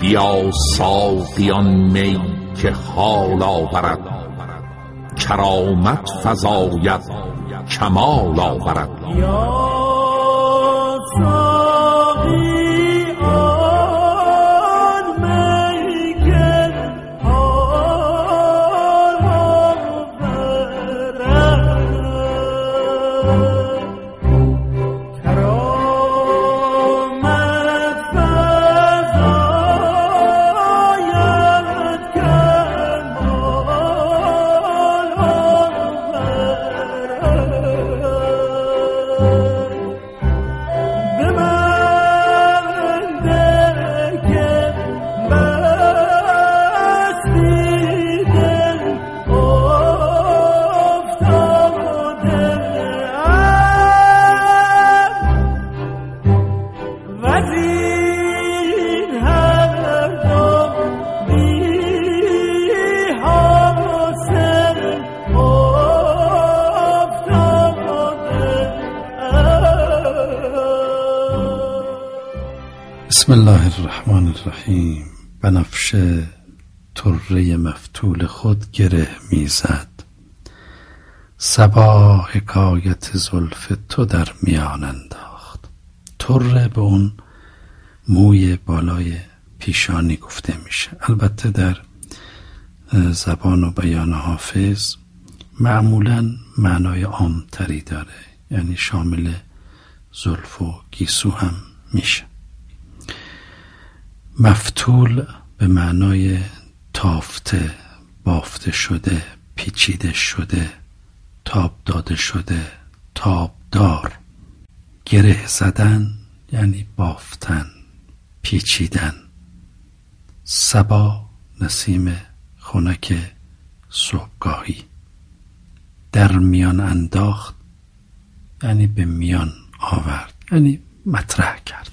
بیا ساقیان می که حال آورد، کرامت فزاید کمال آورد. بسم الله الرحمن الرحیم. بنفشه طره مفتول خود گره میزد، صبا حکایت زلف تو در میان انداخت. طره به اون موی بالای پیشانی گفته میشه. البته در زبان و بیان حافظ معمولاً معنای عامتری داره، یعنی شامل زلف و گیسو هم میشه. مفتول به معنای تافته، بافته شده، پیچیده شده، تاب داده شده، تابدار. گره زدن یعنی بافتن، پیچیدن. صبا نسیم خنک صبحگاهی. در میان انداخت یعنی به میان آورد، یعنی مطرح کرد.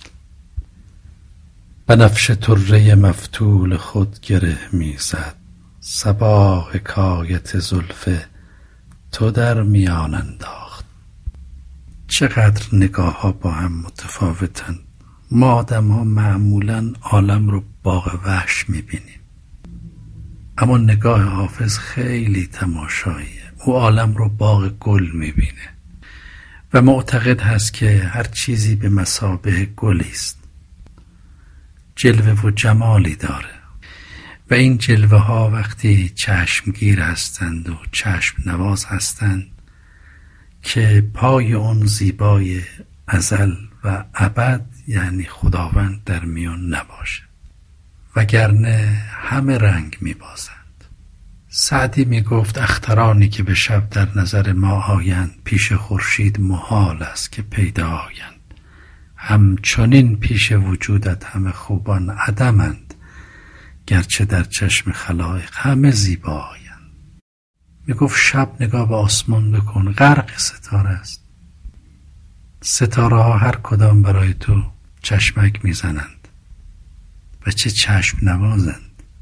بنفشه طره مفتول خود گره میزد، صبا حکایت زلف تو در میان انداخت. چقدر نگاه ها با هم متفاوتن. ما آدم ها معمولاً عالم رو باغ وحش میبینیم، اما نگاه حافظ خیلی تماشاییه. او عالم رو باغ گل میبینه و معتقد هست که هر چیزی به مثابه گلی است، جلوه و جمالی داره و این جلوه ها وقتی چشمگیر هستند و چشم نواز هستند که پای اون زیبای ازل و ابد یعنی خداوند در میان نباشه، وگرنه همه رنگ میبازند. سعدی میگفت اخترانی که به شب در نظر ما آیند، پیش خورشید محال است که پیدا آیند. همچنین پیش وجودت همه خوبان عدمند، گرچه در چشم خلایق همه زیبا آیند. میگفت شب نگاه به آسمان بکن، غرق ستاره است. ستاره ها هر کدام برای تو چشمک میزنند و چه چشم نوازند.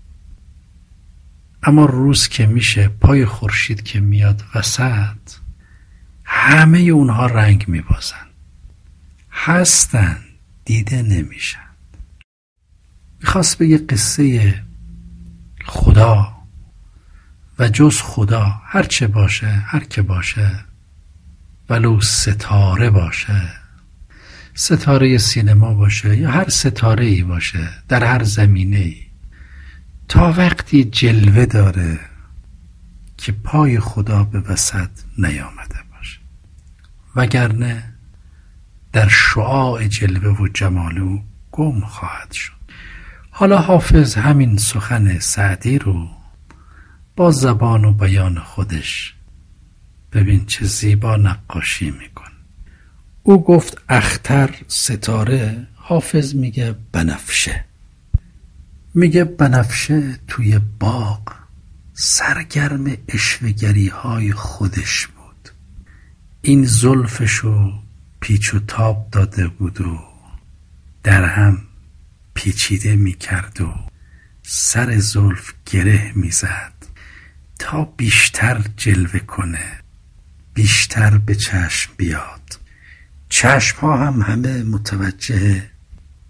اما روز که میشه، پای خورشید که میاد وسط، همه اونها رنگ میبازند. هستند، دیده نمیشن. میخواست بگه قصه خدا و جز خدا هر چه باشه، هر که باشه، ولو ستاره باشه، ستاره سینما باشه یا هر ستاره ای باشه در هر زمینه ای، تا وقتی جلوه داره که پای خدا به وسط نیامده باشه، وگرنه در شعاع جلوه و جمال او گم خواهد شد. حالا حافظ همین سخن سعدی رو با زبان و بیان خودش ببین چه زیبا نقاشی میکن. او گفت اختر ستاره، حافظ میگه بنفشه. میگه بنفشه توی باغ سرگرم اشوه‌گری های خودش بود. این زلفشو پیچ و تاب داده بود و در هم پیچیده میکرد و سر زلف گره میزد تا بیشتر جلوه کنه، بیشتر به چشم بیاد. چشم ها هم همه متوجه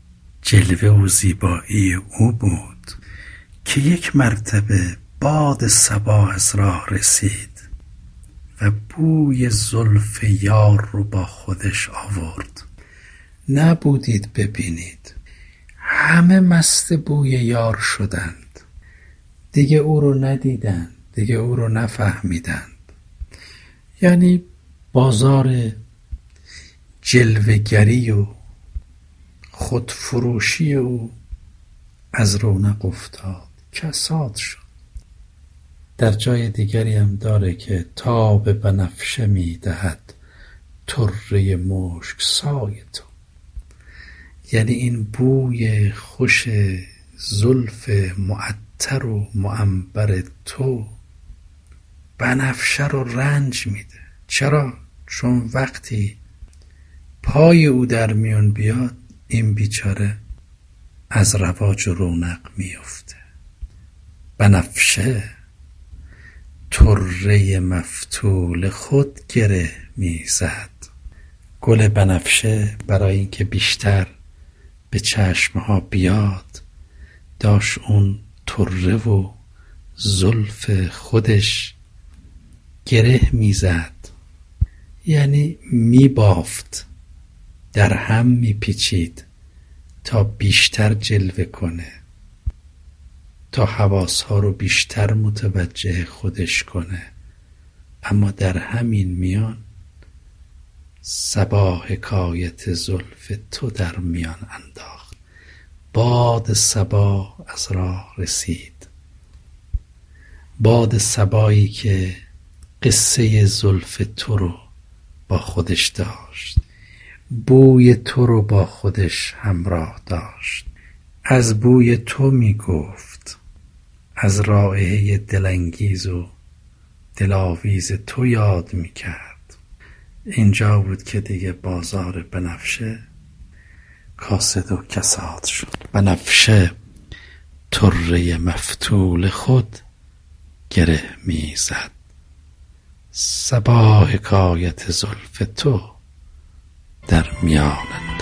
جلوه و زیبایی او بود که یک مرتبه باد صبا از راه رسید و بوی زلف یار رو با خودش آورد. نبودید ببینید، همه مست بوی یار شدند، دیگه او رو ندیدند، دیگه او رو نفهمیدند. یعنی بازار جلوه‌گری و خودفروشی او از رونق افتاد، کساد شد. در جای دیگری هم داره که تاب بنفشه می دهد طره مشک سای تو. یعنی این بوی خوش زلف معطر و معنبر تو بنفشه رو رنج میده. چرا؟ چون وقتی پای او در میون بیاد این بیچاره از رواج و رونق میفته. بنفشه طره مفتول خود گره میزد. گل بنفشه برای اینکه بیشتر به چشمها بیاد داشت اون طره و زلف خودش گره میزد، یعنی میبافت، در هم میپیچید تا بیشتر جلوه کنه، تا حواسها رو بیشتر متوجه خودش کنه. اما در همین میان صبا حکایت زلف تو در میان انداخت. باد صبا از راه رسید، باد صبایی که قصه زلف تو رو با خودش داشت، بوی تو رو با خودش همراه داشت، از بوی تو می گفت، از رائحه دلانگیز و دلاویز تو یاد می کرد. اینجا بود که دیگه بازار بنفشه کاسد و کساد شد. بنفشه طره مفتول خود گره می زد. صبا حکایت زلف تو در میان